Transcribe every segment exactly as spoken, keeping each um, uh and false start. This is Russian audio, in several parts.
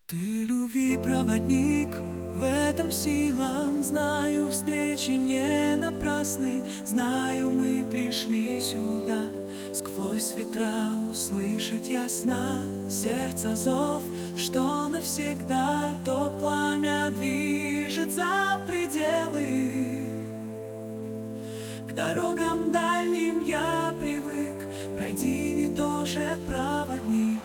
Ты любви проводник, в этом сила. Знаю, встречи не напрасны. Знаю, мы пришли сюда сквозь ветра услышать ясно сердца зов, что навсегда то пламя движет за пределы. К дорогам дальним я привык, пройди не тоже проводник.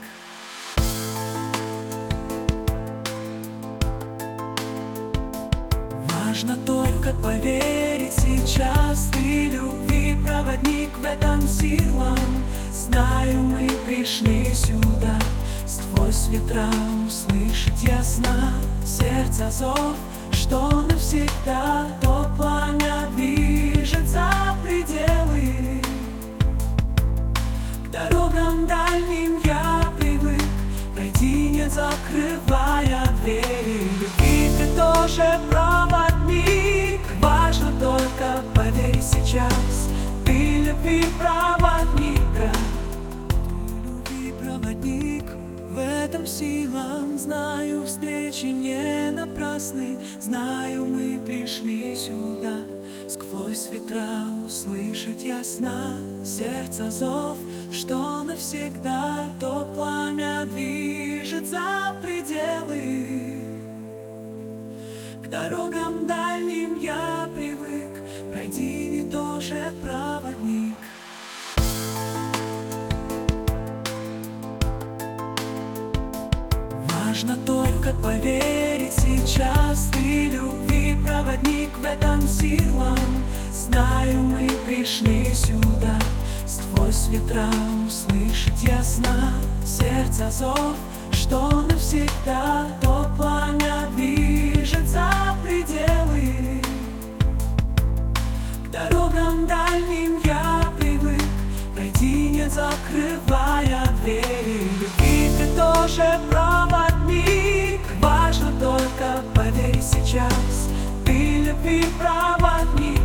Важно только поверить сейчас, ты любви проводник, в этом сила. Знаю, мы пришли сюда сквозь ветра услышать ясно сердца зов, что навсегда то пламя движет за пределы. К дорогам дальним я привык, пройди не закрывая двери. Любви ты тоже проводник, важно только поверь сейчас, ты любви проводника. Ты любви проводник, в этом сила. Знаю, встречи не напрасны. Знаю, мы пришли сюда сквозь ветра услышать ясно сердца зов, что навсегда то пламя движет за пределы. К дорогам дальним я привык, пройди не тоже проводник. Важно только поверить сейчас, ты любви проводник, в этом сила. Знаю, мы пришли сюда сквозь ветра услышать ясно сердца зов, что навсегда то пламя движет за пределы. К дорогам дальним я привык, пройди не закрывая двери. Любви ты тоже проводник, важно только поверь сейчас, ты любви проводник.